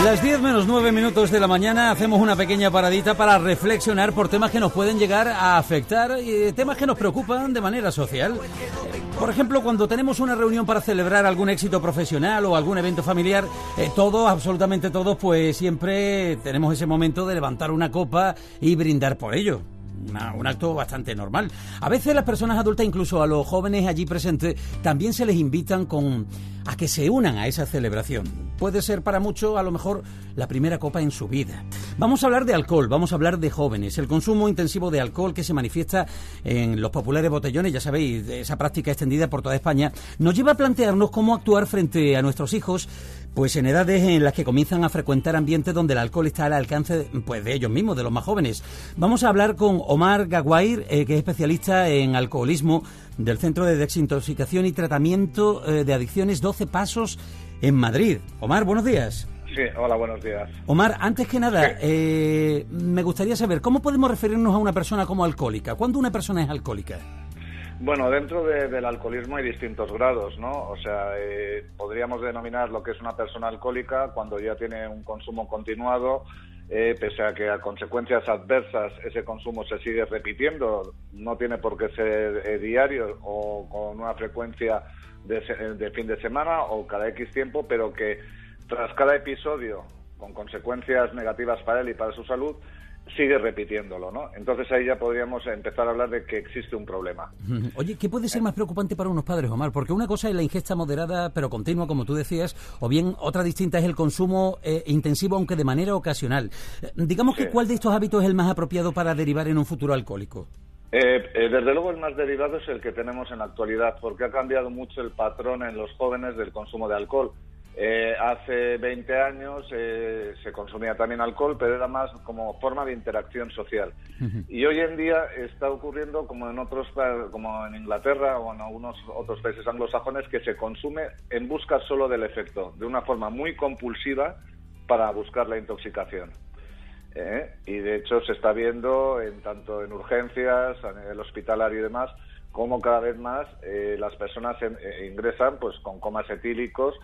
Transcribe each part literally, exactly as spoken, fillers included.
Las diez menos nueve minutos de la mañana hacemos una pequeña paradita para reflexionar por temas que nos pueden llegar a afectar y temas que nos preocupan de manera social. Por ejemplo, cuando tenemos una reunión para celebrar algún éxito profesional o algún evento familiar, eh, todos, absolutamente todos, pues siempre tenemos ese momento de levantar una copa y brindar por ello. Una, un acto bastante normal. A veces las personas adultas, incluso a los jóvenes allí presentes, también se les invitan con a que se unan a esa celebración. Puede ser para muchos, a lo mejor, la primera copa en su vida. Vamos a hablar de alcohol, vamos a hablar de jóvenes. El consumo intensivo de alcohol que se manifiesta en los populares botellones, ya sabéis, esa práctica extendida por toda España, nos lleva a plantearnos cómo actuar frente a nuestros hijos, pues en edades en las que comienzan a frecuentar ambientes donde el alcohol está al alcance, pues, de ellos mismos, de los más jóvenes. Vamos a hablar con Omar Gaguair, eh, que es especialista en alcoholismo del Centro de Desintoxicación y Tratamiento eh, de Adicciones doce Pasos en Madrid. Omar, buenos días. Sí, hola, buenos días. Omar, antes que nada, sí. eh, me gustaría saber, ¿cómo podemos referirnos a una persona como alcohólica? ¿Cuándo una persona es alcohólica? Bueno, dentro de, del alcoholismo hay distintos grados, ¿no? O sea, eh, podríamos denominar lo que es una persona alcohólica cuando ya tiene un consumo continuado, eh, pese a que a consecuencias adversas ese consumo se sigue repitiendo, no tiene por qué ser eh, diario o con una frecuencia de, de fin de semana o cada X tiempo, pero que tras cada episodio, con consecuencias negativas para él y para su salud, sigue repitiéndolo, ¿no? Entonces ahí ya podríamos empezar a hablar de que existe un problema. Oye, ¿qué puede ser más preocupante para unos padres, Omar? Porque una cosa es la ingesta moderada pero continua, como tú decías, o bien otra distinta es el consumo eh, intensivo, aunque de manera ocasional. Eh, digamos sí. que ¿cuál de estos hábitos es el más apropiado para derivar en un futuro alcohólico? Eh, eh, desde luego el más derivado es el que tenemos en la actualidad, porque ha cambiado mucho el patrón en los jóvenes del consumo de alcohol. Eh, hace veinte años eh, se consumía también alcohol, pero era más como forma de interacción social. Uh-huh. Y hoy en día está ocurriendo como en otros, como en Inglaterra o en algunos otros países anglosajones, que se consume en busca solo del efecto, de una forma muy compulsiva para buscar la intoxicación. Eh, y de hecho se está viendo en tanto en urgencias, a nivel hospitalario y demás, como cada vez más eh, las personas en, eh, ingresan pues con comas etílicos.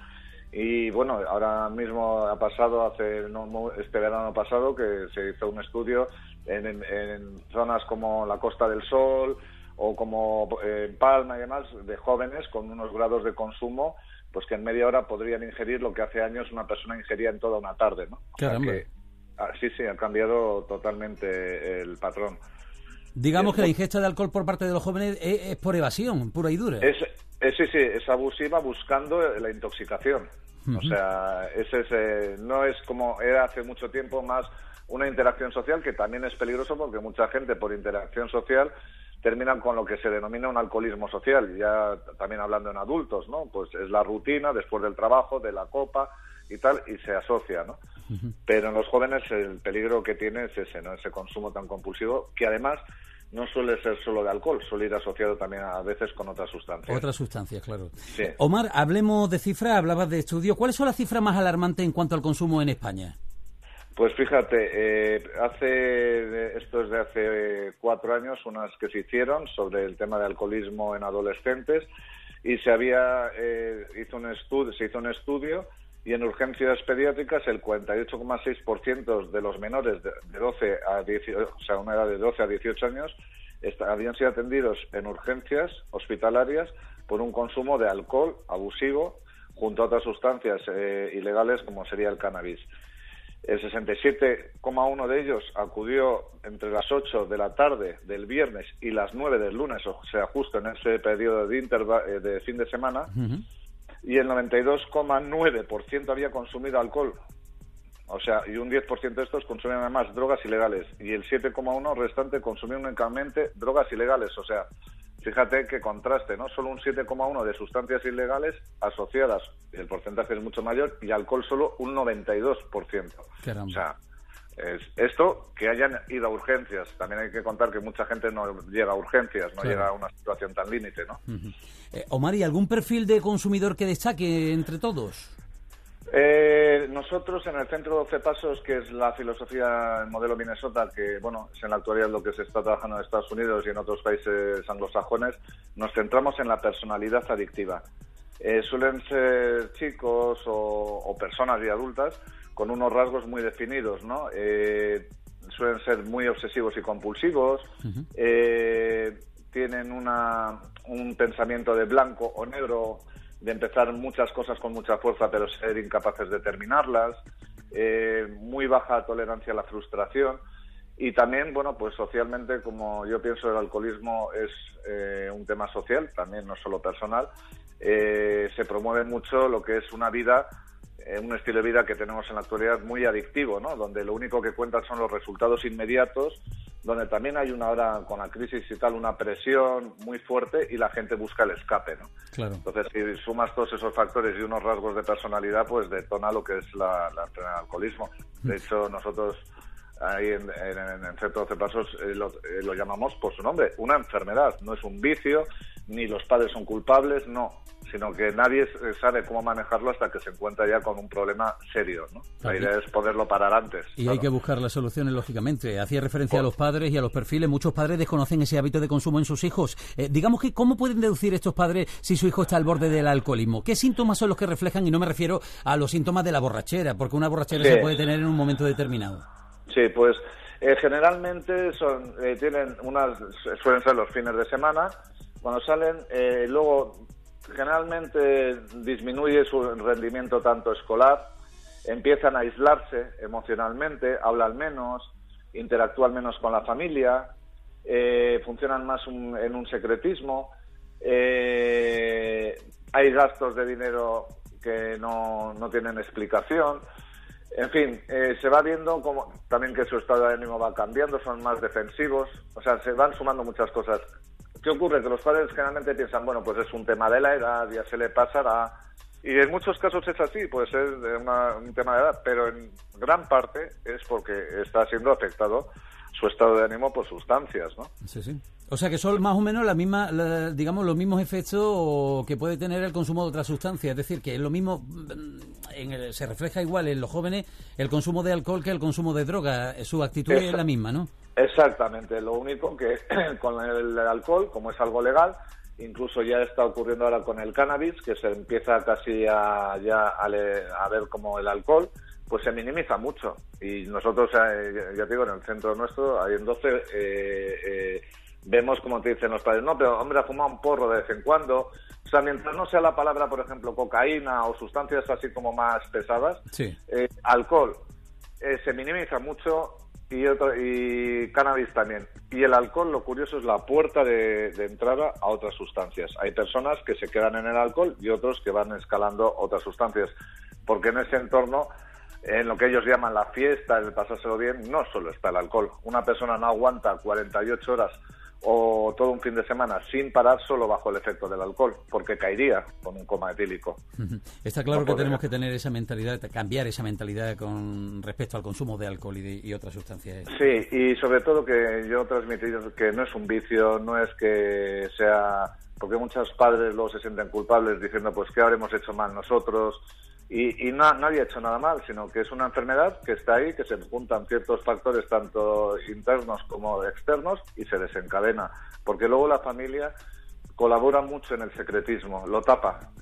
Y bueno, ahora mismo ha pasado, hace no, este verano pasado, que se hizo un estudio en, en, en zonas como la Costa del Sol o como en Palma y demás, de jóvenes con unos grados de consumo, pues que en media hora podrían ingerir lo que hace años una persona ingería en toda una tarde, ¿no? Caramba. O sea que, ah, sí, sí, ha cambiado totalmente el patrón. Digamos es, que la ingesta de alcohol por parte de los jóvenes es, es por evasión, pura y dura. Es, es, sí, sí, es abusiva buscando la intoxicación. Uh-huh. O sea, ese es, eh, no es como era hace mucho tiempo, más una interacción social, que también es peligroso porque mucha gente por interacción social terminan con lo que se denomina un alcoholismo social, ya también hablando en adultos, ¿no? Pues es la rutina después del trabajo, de la copa y tal, y se asocia, ¿no? Uh-huh. Pero en los jóvenes el peligro que tiene es ese, ¿no? Ese consumo tan compulsivo, que además no suele ser solo de alcohol, suele ir asociado también a veces con otras sustancias. Otras sustancias, claro. Sí. Omar, hablemos de cifras, hablabas de estudios. ¿Cuáles son las cifras más alarmantes en cuanto al consumo en España? Pues fíjate, eh, hace esto es de hace cuatro años, unas que se hicieron sobre el tema de alcoholismo en adolescentes, y se había eh, hizo un estudio, se hizo un estudio y en urgencias pediátricas el cuarenta y ocho coma seis por ciento de los menores de, de doce a dieciocho, o sea, una edad de doce a dieciocho años, está, habían sido atendidos en urgencias hospitalarias por un consumo de alcohol abusivo junto a otras sustancias eh, ilegales como sería el cannabis. El sesenta y siete coma uno de ellos acudió entre las ocho de la tarde del viernes y las nueve del lunes, o sea, justo en ese periodo de, interva- de fin de semana. Uh-huh. Y el noventa y dos coma nueve por ciento había consumido alcohol. O sea, y un diez por ciento de estos consumían además drogas ilegales. Y el siete coma uno por ciento restante consumía únicamente drogas ilegales. O sea, fíjate qué contraste, ¿no? Solo un siete coma uno por ciento de sustancias ilegales asociadas, el porcentaje es mucho mayor, y alcohol solo un noventa y dos por ciento. Caramba. O sea, es esto, que hayan ido a urgencias. También hay que contar que mucha gente no llega a urgencias, no claro. llega a una situación tan límite, ¿no? Uh-huh. Eh, Omar, ¿y algún perfil de consumidor que destaque entre todos? Eh, nosotros en el Centro doce Pasos, que es la filosofía, el modelo Minnesota, que bueno, es en la actualidad lo que se está trabajando en Estados Unidos y en otros países anglosajones, nos centramos en la personalidad adictiva. Eh, suelen ser chicos o, o personas y adultas con unos rasgos muy definidos, ¿no? Eh, suelen ser muy obsesivos y compulsivos, uh-huh. eh, tienen una, un pensamiento de blanco o negro, de empezar muchas cosas con mucha fuerza pero ser incapaces de terminarlas, eh, muy baja tolerancia a la frustración. Y también, bueno, pues socialmente, como yo pienso, el alcoholismo es eh, un tema social, también no solo personal. Eh, se promueve mucho lo que es una vida, eh, un estilo de vida que tenemos en la actualidad muy adictivo, ¿no? Donde lo único que cuentan son los resultados inmediatos, donde también hay una hora con la crisis y tal, una presión muy fuerte y la gente busca el escape, ¿no? Claro. Entonces, si sumas todos esos factores y unos rasgos de personalidad, pues detona lo que es la, la enfermedad del alcoholismo. De hecho, nosotros ahí en, en, en el Centro doce Pasos eh, lo, eh, lo llamamos por su nombre, una enfermedad, no es un vicio, ni los padres son culpables, no, sino que nadie sabe cómo manejarlo hasta que se encuentra ya con un problema serio, ¿no? La idea es poderlo parar antes. Y claro, hay que buscar las soluciones, lógicamente. Hacía referencia pues, a los padres y a los perfiles. Muchos padres desconocen ese hábito de consumo en sus hijos. Eh, digamos que, ¿cómo pueden deducir estos padres si su hijo está al borde del alcoholismo? ¿Qué síntomas son los que reflejan? Y no me refiero a los síntomas de la borrachera, porque una borrachera sí se puede tener en un momento determinado. Sí, pues eh, generalmente son eh, tienen unas suelen ser los fines de semana. Cuando salen, eh, luego generalmente disminuye su rendimiento tanto escolar, empiezan a aislarse emocionalmente, hablan menos, interactúan menos con la familia, eh, funcionan más un, en un secretismo, eh, hay gastos de dinero que no, no tienen explicación. En fin, eh, se va viendo como también que su estado de ánimo va cambiando, son más defensivos, o sea, se van sumando muchas cosas. ¿Qué ocurre? Que los padres generalmente piensan, bueno, pues es un tema de la edad, ya se le pasará, y en muchos casos es así, puede ser de una, un tema de edad, pero en gran parte es porque está siendo afectado su estado de ánimo por sustancias, ¿no? Sí, sí. O sea que son más o menos la misma, la, digamos, los mismos efectos que puede tener el consumo de otras sustancias. Es decir, que es lo mismo, en el, se refleja igual en los jóvenes el consumo de alcohol que el consumo de droga. Su actitud Esa, es la misma, ¿no? Exactamente. Lo único que con el alcohol, como es algo legal, incluso ya está ocurriendo ahora con el cannabis, que se empieza casi a, ya a, le, a ver como el alcohol, pues se minimiza mucho. Y nosotros, eh, ya te digo, en el centro nuestro, ahí en doce, eh, eh, vemos como te dicen los padres, no, pero hombre, ha fumado un porro de vez en cuando. O sea, mientras no sea la palabra, por ejemplo, cocaína o sustancias así como más pesadas, sí. eh, alcohol eh, se minimiza mucho y, otro, y cannabis también. Y el alcohol, lo curioso, es la puerta de, de entrada a otras sustancias. Hay personas que se quedan en el alcohol y otros que van escalando otras sustancias. Porque en ese entorno, en lo que ellos llaman la fiesta, el pasárselo bien, no solo está el alcohol. Una persona no aguanta cuarenta y ocho horas o todo un fin de semana sin parar solo bajo el efecto del alcohol, porque caería con un coma etílico. Está claro no que podría. Tenemos que tener esa mentalidad, cambiar esa mentalidad con respecto al consumo de alcohol y, de, y otras sustancias. Sí, y sobre todo que yo transmitir que no es un vicio, no es que sea... Porque muchos padres luego se sienten culpables diciendo, pues, ¿qué habremos hecho mal nosotros? Y, y no, nadie ha hecho nada mal, sino que es una enfermedad que está ahí, que se juntan ciertos factores tanto internos como externos y se desencadena. Porque luego la familia colabora mucho en el secretismo, lo tapa.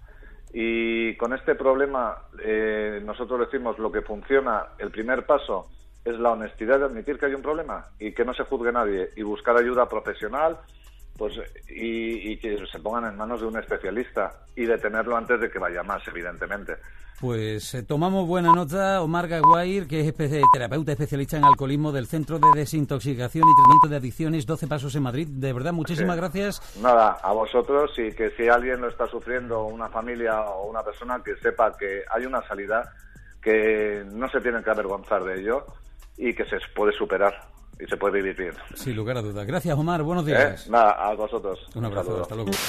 Y con este problema eh, nosotros decimos lo que funciona, el primer paso es la honestidad de admitir que hay un problema y que no se juzgue nadie y buscar ayuda profesional, pues y, y que se pongan en manos de un especialista y detenerlo antes de que vaya más, evidentemente. Pues eh, tomamos buena nota. Omar Gaguair, que es espe- terapeuta especialista en alcoholismo del Centro de Desintoxicación y Tratamiento de Adicciones doce Pasos en Madrid. De verdad, muchísimas sí. gracias. Nada, a vosotros, y que si alguien lo está sufriendo, una familia o una persona, que sepa que hay una salida, que no se tienen que avergonzar de ello y que se puede superar y se puede vivir bien. Sin lugar a dudas. Gracias, Omar. Buenos días. ¿Eh? Nada, a vosotros. Un abrazo. Un hasta luego.